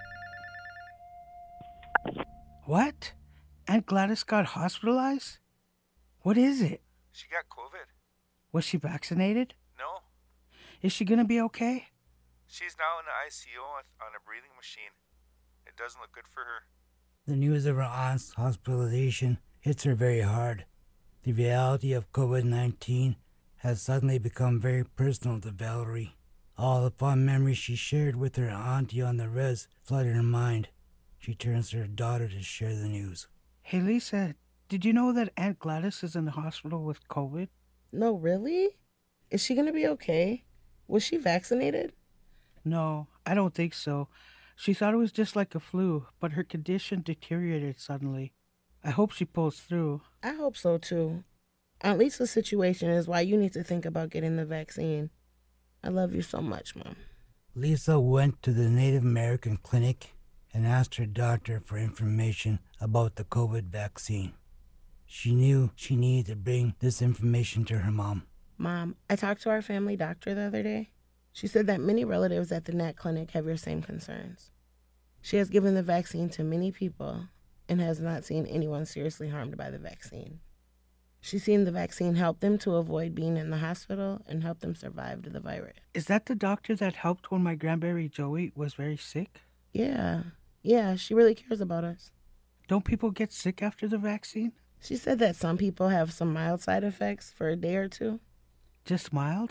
What? Aunt Gladys got hospitalized? What is it? She got COVID. Was she vaccinated? No. Is she gonna be okay? She's now in the I C U on a breathing machine. It doesn't look good for her. The news of her aunt's hospitalization hits her very hard. The reality of COVID nineteen has suddenly become very personal to Valerie. All the fond memories she shared with her auntie on the res flooded her mind. She turns to her daughter to share the news. Hey, Lisa, did you know that Aunt Gladys is in the hospital with COVID? No, really? Is she gonna be okay? Was she vaccinated? No, I don't think so. She thought it was just like a flu, but her condition deteriorated suddenly. I hope she pulls through. I hope so, too. Aunt Lisa's situation is why you need to think about getting the vaccine. I love you so much, Mom. Lisa went to the Native American clinic and asked her doctor for information about the COVID vaccine. She knew she needed to bring this information to her mom. Mom, I talked to our family doctor the other day. She said that many relatives at the N A C clinic have your same concerns. She has given the vaccine to many people and has not seen anyone seriously harmed by the vaccine. She's seen the vaccine help them to avoid being in the hospital and help them survive the virus. Is that the doctor that helped when my grandbaby Joey was very sick? Yeah. Yeah, she really cares about us. Don't people get sick after the vaccine? She said that some people have some mild side effects for a day or two. Just mild?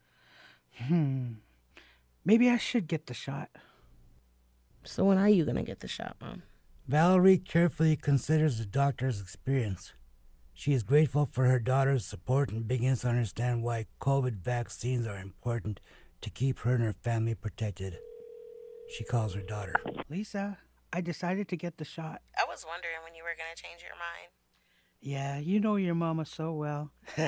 Hmm. Maybe I should get the shot. So when are you going to get the shot, Mom? Valerie carefully considers the doctor's experience. She is grateful for her daughter's support and begins to understand why COVID vaccines are important to keep her and her family protected. She calls her daughter. Lisa, I decided to get the shot. I was wondering when you were going to change your mind. Yeah, you know your mama so well. I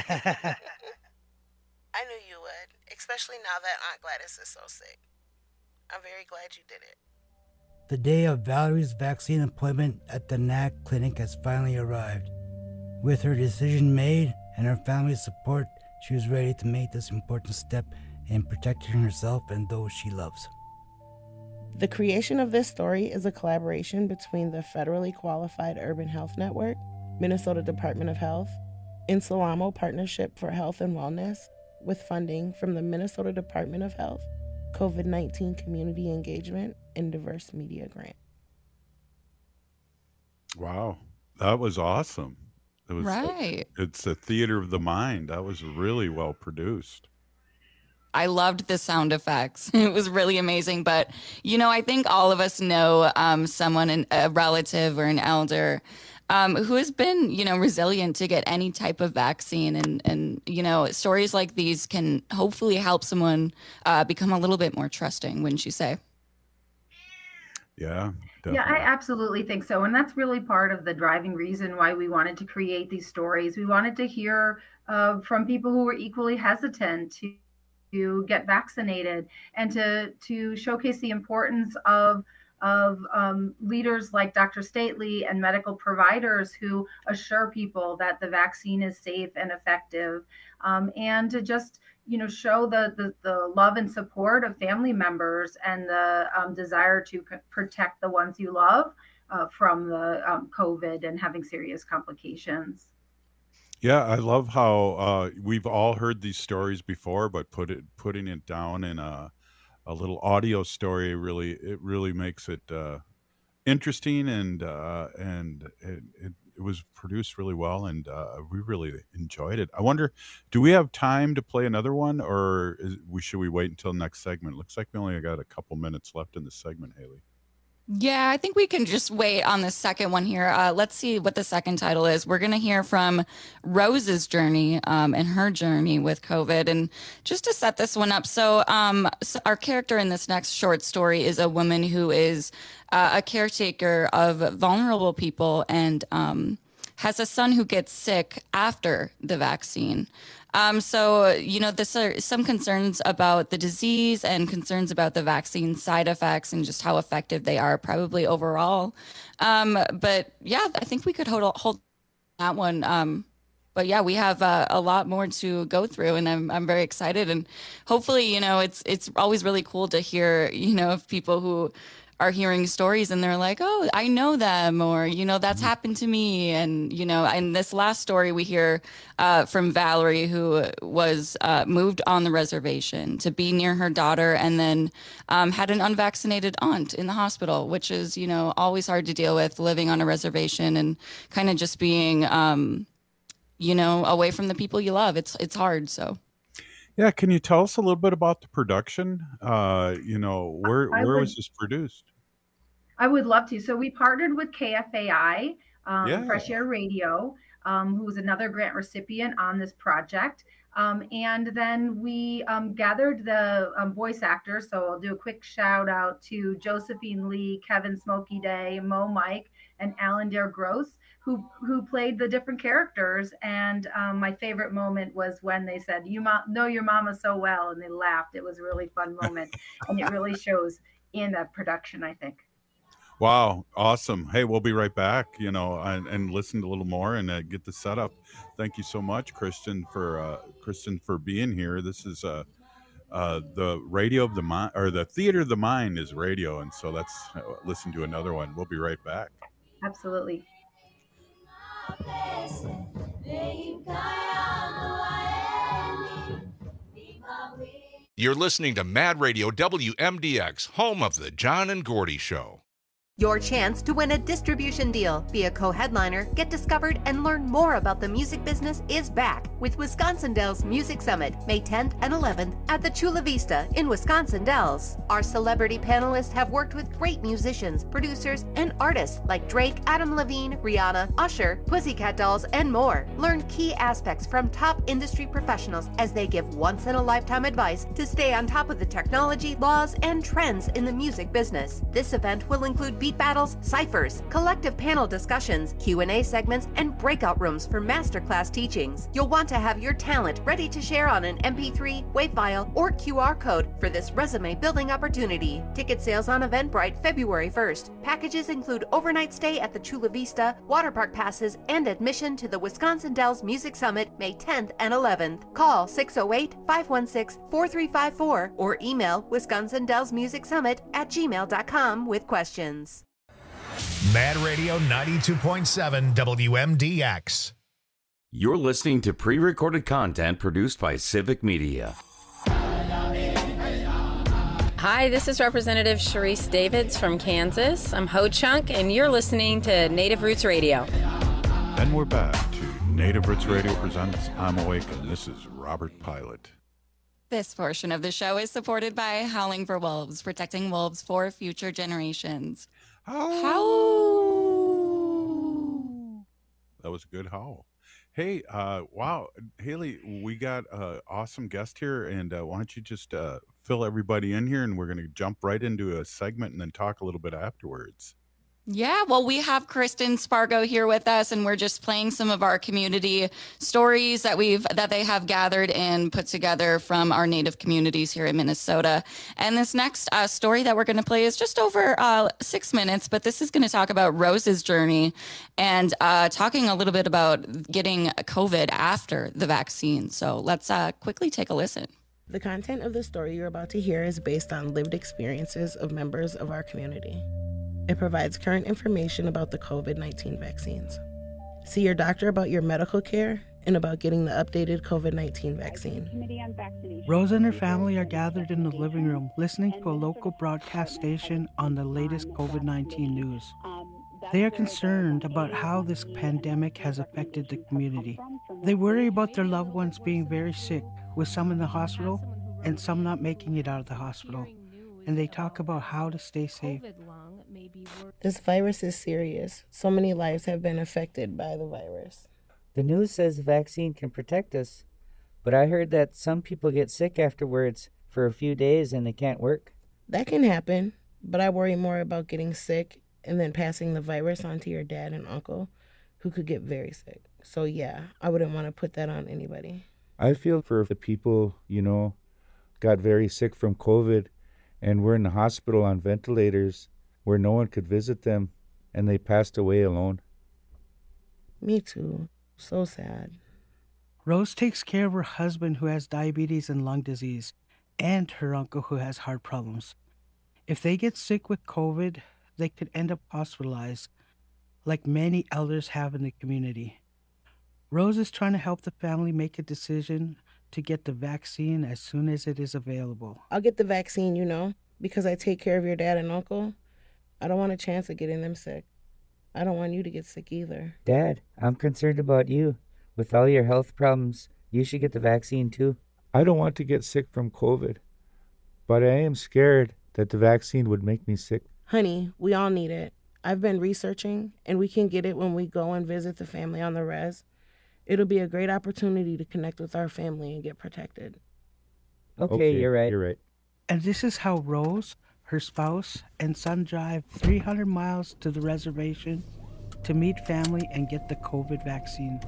knew you would, especially now that Aunt Gladys is so sick. I'm very glad you did it. The day of Valerie's vaccine appointment at the N A C clinic has finally arrived. With her decision made and her family's support, she was ready to make this important step in protecting herself and those she loves. The creation of this story is a collaboration between the Federally Qualified Urban Health Network, Minnesota Department of Health, Insalamo Partnership for Health and Wellness, with funding from the Minnesota Department of Health, COVID nineteen Community Engagement, and Diverse Media Grant. Wow, that was awesome. It was, Right. It's a theater of the mind. That was really well produced. I loved the sound effects. It was really amazing. But, you know, I think all of us know um, someone, an, a relative or an elder um, who has been, you know, resilient to get any type of vaccine. And, and you know, stories like these can hopefully help someone uh, become a little bit more trusting, wouldn't you say? Yeah. Yeah, I absolutely think so. And that's really part of the driving reason why we wanted to create these stories. We wanted to hear uh, from people who were equally hesitant to, to get vaccinated, and to, to showcase the importance of, of um, leaders like Doctor Stately and medical providers who assure people that the vaccine is safe and effective, um, and to just you know, show the, the, the love and support of family members and the um, desire to c- protect the ones you love uh, from the um, COVID and having serious complications. Yeah, I love how uh, we've all heard these stories before, but put it putting it down in a a little audio story really it really makes it uh, interesting, and uh, and it, it it was produced really well, and uh, we really enjoyed it. I wonder, do we have time to play another one, or is, we should we wait until next segment? Looks like we only got a couple minutes left in the segment, Haley. Yeah, I think we can just wait on the second one here. Uh, let's see what the second title is. We're going to hear from Rose's journey um, and her journey with COVID. And just to set this one up, so, um, so our character in this next short story is a woman who is uh, a caretaker of vulnerable people and um, has a son who gets sick after the vaccine. Um, so, you know, this are some concerns about the disease and concerns about the vaccine side effects and just how effective they are probably overall. Um, but yeah, I think we could hold, hold that one. Um, but yeah, we have uh, a lot more to go through, and I'm I'm very excited. And hopefully, you know, it's it's always really cool to hear, you know, of people who are hearing stories and they're like, oh, I know them, or, you know, that's happened to me. And, you know, in this last story, we hear uh, from Valerie, who was uh, moved on the reservation to be near her daughter, and then um, had an unvaccinated aunt in the hospital, which is, you know, always hard to deal with, living on a reservation and kind of just being, um, you know, away from the people you love. It's, it's hard. So. Yeah, can you tell us a little bit about the production? Uh, you know, where I where would- was this produced? I would love to. So we partnered with K F A I, um, Yeah. Fresh Air Radio, um, who was another grant recipient on this project. Um, and then we um, gathered the um, voice actors. So I'll do a quick shout out to Josephine Lee, Kevin Smokey Day, Mo Mike, and Alan Dare Gross, who who played the different characters. And um, my favorite moment was when they said, "You mo- know your mama so well," and they laughed. It was a really fun moment, and it really shows in that production, I think. Wow, awesome. Hey, we'll be right back, you know, and, and listen a little more and uh, get the setup. Thank you so much, Kristen, for uh, Kristen for being here. This is uh, uh, the radio of the mind, or the theater of the mind is radio. And so let's uh, listen to another one. We'll be right back. Absolutely. You're listening to Mad Radio W M D X, home of the John and Gordy Show. Your chance to win a distribution deal, be a co-headliner, get discovered, and learn more about the music business is back with Wisconsin Dells Music Summit, May tenth and eleventh at the Chula Vista in Wisconsin Dells. Our celebrity panelists have worked with great musicians, producers, and artists like Drake, Adam Levine, Rihanna, Usher, Pussycat Dolls, and more. Learn key aspects from top industry professionals as they give once-in-a-lifetime advice to stay on top of the technology, laws, and trends in the music business. This event will include beat battles, ciphers, collective panel discussions, Q and A segments, and breakout rooms for masterclass teachings. You'll want to have your talent ready to share on an M P three, WAV file, or Q R code for this resume building opportunity. Ticket sales on Eventbrite February first. Packages include overnight stay at the Chula Vista, water park passes, and admission to the Wisconsin Dells Music Summit May tenth and eleventh. Call six oh eight, five one six, four three five four or email Wisconsin Dells Music Summit at gmail dot com with questions. Mad Radio ninety-two point seven W M D X. You're listening to pre-recorded content produced by Civic Media. Hi, this is Representative Sharice Davids from Kansas. I'm Ho Chunk, and you're listening to Native Roots Radio. Then we're back to Native Roots Radio presents I'm Awake, and this is Robert Pilot. This portion of the show is supported by Howling for Wolves, protecting wolves for future generations. Howl. That was a good howl. Hey, uh, wow, Haley, we got an awesome guest here, and uh, why don't you just uh, fill everybody in here, and we're going to jump right into a segment and then talk a little bit afterwards. Yeah, well, we have Kristen Spargo here with us, and we're just playing some of our community stories that we've that they have gathered and put together from our Native communities here in Minnesota. And this next uh, story that we're going to play is just over uh, six minutes, but this is going to talk about Rose's journey and uh, talking a little bit about getting COVID after the vaccine. So let's uh, quickly take a listen. The content of the story you're about to hear is based on lived experiences of members of our community. It provides current information about the COVID nineteen vaccines. See your doctor about your medical care and about getting the updated COVID nineteen vaccine. Rose and her family are gathered in the living room listening to a local broadcast station on the latest COVID nineteen news. They are concerned about how this pandemic has affected the community. They worry about their loved ones being very sick, with some in the hospital and some not making it out of the hospital. And they talk about how to stay safe. This virus is serious. So many lives have been affected by the virus. The news says the vaccine can protect us, but I heard that some people get sick afterwards for a few days and they can't work. That can happen, but I worry more about getting sick and then passing the virus on to your dad and uncle, who could get very sick. So yeah, I wouldn't want to put that on anybody. I feel for the people, you know, got very sick from COVID and were in the hospital on ventilators where no one could visit them, and they passed away alone. Me too. So sad. Rose takes care of her husband who has diabetes and lung disease, and her uncle who has heart problems. If they get sick with COVID, they could end up hospitalized, like many elders have in the community. Rose is trying to help the family make a decision to get the vaccine as soon as it is available. I'll get the vaccine, you know, because I take care of your dad and uncle. I don't want a chance of getting them sick. I don't want you to get sick either. Dad, I'm concerned about you. With all your health problems, you should get the vaccine too. I don't want to get sick from COVID, but I am scared that the vaccine would make me sick. Honey, we all need it. I've been researching, and we can get it when we go and visit the family on the res. It'll be a great opportunity to connect with our family and get protected. Okay, okay you're right. You're right. And this is how Rose, her spouse, and son drive three hundred miles to the reservation to meet family and get the COVID vaccine.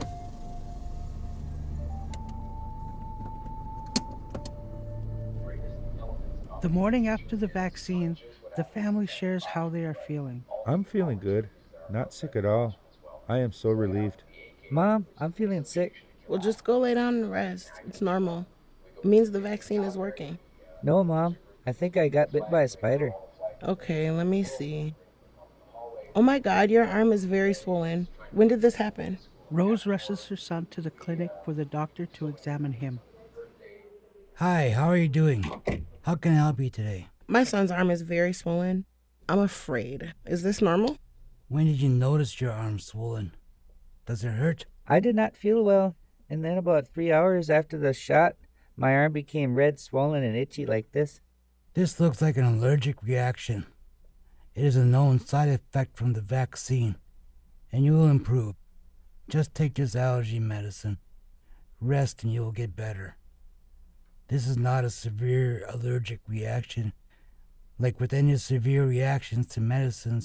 The morning after the vaccine, the family shares how they are feeling. I'm feeling good. Not sick at all. I am so relieved. Mom, I'm feeling sick. Well, just go lay down and rest. It's normal. It means the vaccine is working. No, Mom. I think I got bit by a spider. Okay, let me see. Oh my God, your arm is very swollen. When did this happen? Rose rushes her son to the clinic for the doctor to examine him. Hi, how are you doing? How can I help you today? My son's arm is very swollen. I'm afraid. Is this normal? When did you notice your arm swollen? Does it hurt? I did not feel well, and then about three hours after the shot, my arm became red, swollen, and itchy like this. This looks like an allergic reaction. It is a known side effect from the vaccine, and you will improve. Just take this allergy medicine. Rest and you will get better. This is not a severe allergic reaction. Like with any severe reactions to medicines,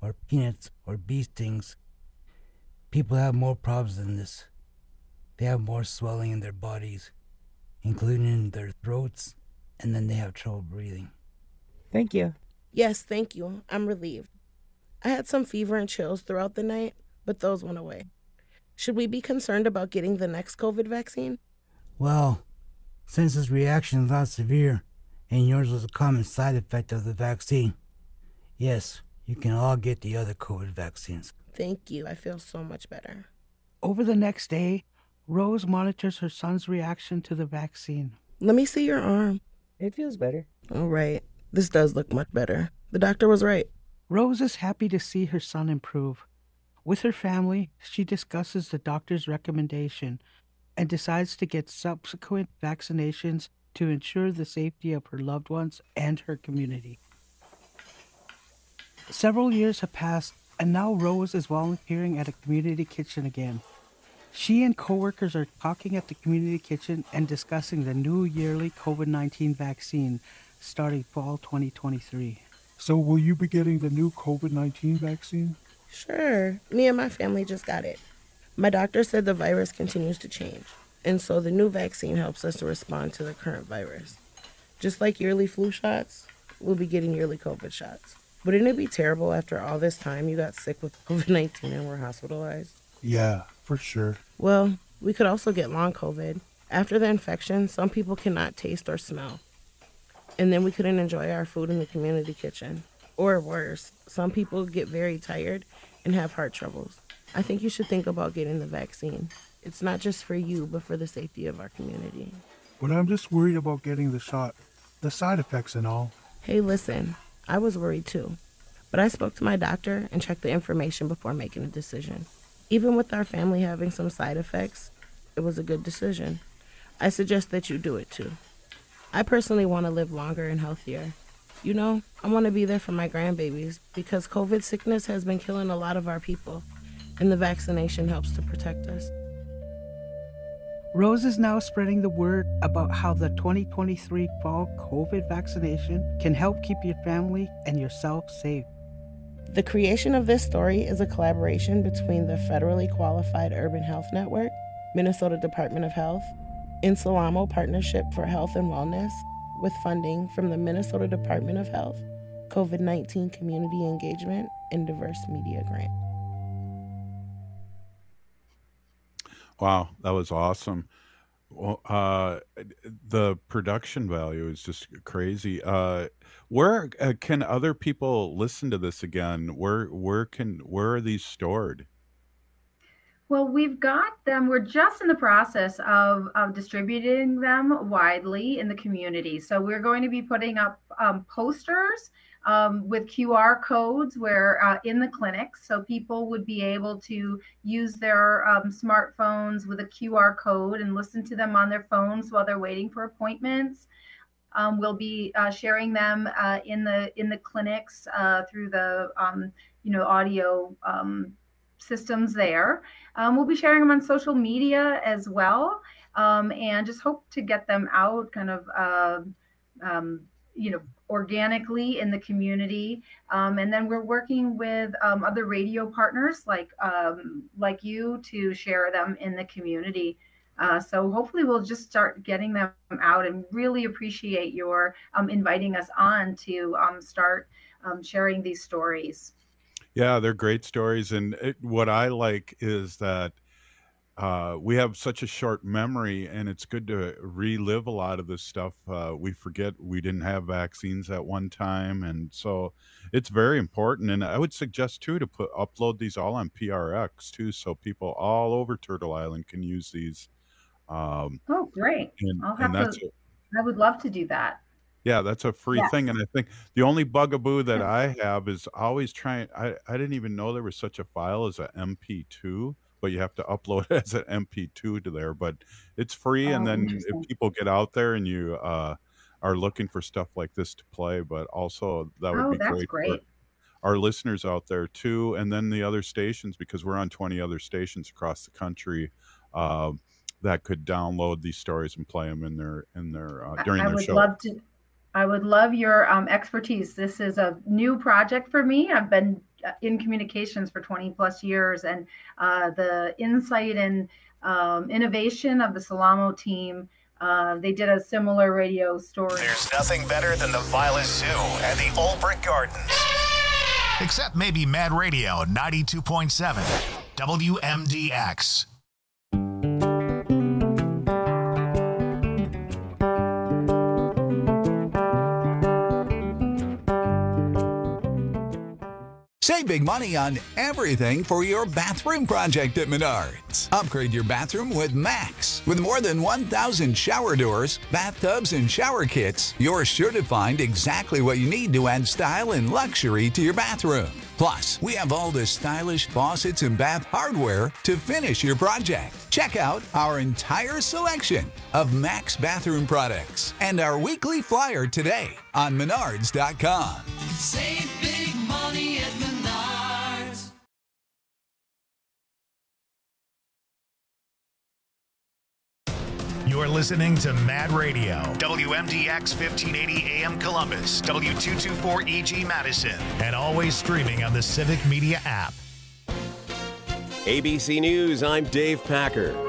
or peanuts or bee stings. People have more problems than this. They have more swelling in their bodies, including in their throats, and then they have trouble breathing. Thank you. Yes, thank you. I'm relieved. I had some fever and chills throughout the night, but those went away. Should we be concerned about getting the next COVID vaccine? Well, since this reaction is not severe, and yours was a common side effect of the vaccine, yes, you can all get the other COVID vaccines. Thank you. I feel so much better. Over the next day, Rose monitors her son's reaction to the vaccine. Let me see your arm. It feels better. All right. This does look much better. The doctor was right. Rose is happy to see her son improve. With her family, she discusses the doctor's recommendation and decides to get subsequent vaccinations to ensure the safety of her loved ones and her community. Several years have passed, and now Rose is volunteering at a community kitchen again. She and coworkers are talking at the community kitchen and discussing the new yearly COVID nineteen vaccine starting fall twenty twenty-three. So will you be getting the new COVID nineteen vaccine? Sure. Me and my family just got it. My doctor said the virus continues to change, and so the new vaccine helps us to respond to the current virus. Just like yearly flu shots, we'll be getting yearly COVID shots. Wouldn't it be terrible after all this time you got sick with COVID nineteen and were hospitalized? Yeah, for sure. Well, we could also get long COVID. After the infection, some people cannot taste or smell. And then we couldn't enjoy our food in the community kitchen. Or worse, some people get very tired and have heart troubles. I think you should think about getting the vaccine. It's not just for you, but for the safety of our community. But I'm just worried about getting the shot, the side effects and all. Hey, listen, I was worried too. But I spoke to my doctor and checked the information before making a decision. Even with our family having some side effects, it was a good decision. I suggest that you do it too. I personally want to live longer and healthier. You know, I want to be there for my grandbabies because COVID sickness has been killing a lot of our people, and the vaccination helps to protect us. Rose is now spreading the word about how the twenty twenty-three fall COVID vaccination can help keep your family and yourself safe. The creation of this story is a collaboration between the Federally Qualified Urban Health Network, Minnesota Department of Health, Insalamo Partnership for Health and Wellness, with funding from the Minnesota Department of Health, COVID nineteen Community Engagement, and Diverse Media Grant. Wow, that was awesome. Well, uh, the production value is just crazy. Uh, where uh, can other people listen to this again? Where where can where are these stored? Well, we've got them. We're just in the process of, of distributing them widely in the community. So we're going to be putting up um, posters um, with Q R codes where uh, in the clinics, so people would be able to use their um, smartphones with a Q R code and listen to them on their phones while they're waiting for appointments. Um, we'll be uh, sharing them uh, in the in the clinics uh, through the um, you know audio um, systems there. Um, we'll be sharing them on social media as well, um, and just hope to get them out kind of, uh, um, you know, organically in the community. Um, and then we're working with um, other radio partners like um, like you to share them in the community. Uh, so hopefully we'll just start getting them out, and really appreciate your um, inviting us on to um, start um, sharing these stories. Yeah, they're great stories. And it, what I like is that uh, we have such a short memory, and it's good to relive a lot of this stuff. Uh, we forget we didn't have vaccines at one time. And so it's very important. And I would suggest, too, to put upload these all on P R X, too, so people all over Turtle Island can use these. Um, oh, great. And, I'll have and that's to, a, I would love to do that. Yeah, that's a free Yes. thing. And I think the only bugaboo that I have is always trying. I, I didn't even know there was such a file as a M P two, but you have to upload it as an M P two to there. But it's free. And Oh, then interesting. if people get out there and you uh, are looking for stuff like this to play, but also that would Oh, be that's great for great. our listeners out there too. And then the other stations, because we're on twenty other stations across the country, uh, that could download these stories and play them in their in their uh, I during I their would show. love to. I would love your um, expertise. This is a new project for me. I've been in communications for twenty plus years, and uh, the insight and um, innovation of the Salamo team. Uh, they did a similar radio story. There's nothing better than the Violet Zoo and the Old Brick Gardens. Except maybe Mad Radio ninety-two point seven W M D X. Save big money on everything for your bathroom project at Menards. Upgrade your bathroom with Max. With more than one thousand shower doors, bathtubs, and shower kits, you're sure to find exactly what you need to add style and luxury to your bathroom. Plus, we have all the stylish faucets and bath hardware to finish your project. Check out our entire selection of Max bathroom products and our weekly flyer today on menards dot com. Save big money at Menards. You're listening to Mad Radio, W M D X fifteen eighty A M Columbus, W two twenty-four E G Madison, and always streaming on the Civic Media app. A B C News, I'm Dave Packer.